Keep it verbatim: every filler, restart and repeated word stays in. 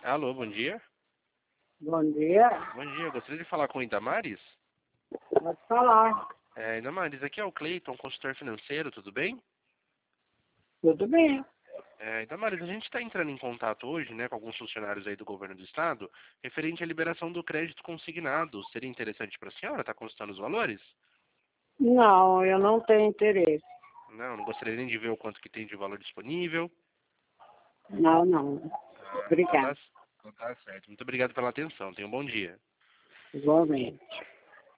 Alô, bom dia. Bom dia. Bom dia, eu gostaria de falar com o Idamares. Pode falar. É, Idamares, aqui é o Cleiton, consultor financeiro, tudo bem? Tudo bem. É, Idamares, a gente está entrando em contato hoje, né, com alguns funcionários aí do governo do estado, referente à liberação do crédito consignado. Seria interessante para a senhora estar consultando os valores? Não, eu não tenho interesse. Não, não gostaria nem de ver o quanto que tem de valor disponível. Não, não. Ah, então Obrigada. tá, então tá certo. Muito obrigado pela atenção. Tenha um bom dia. Igualmente.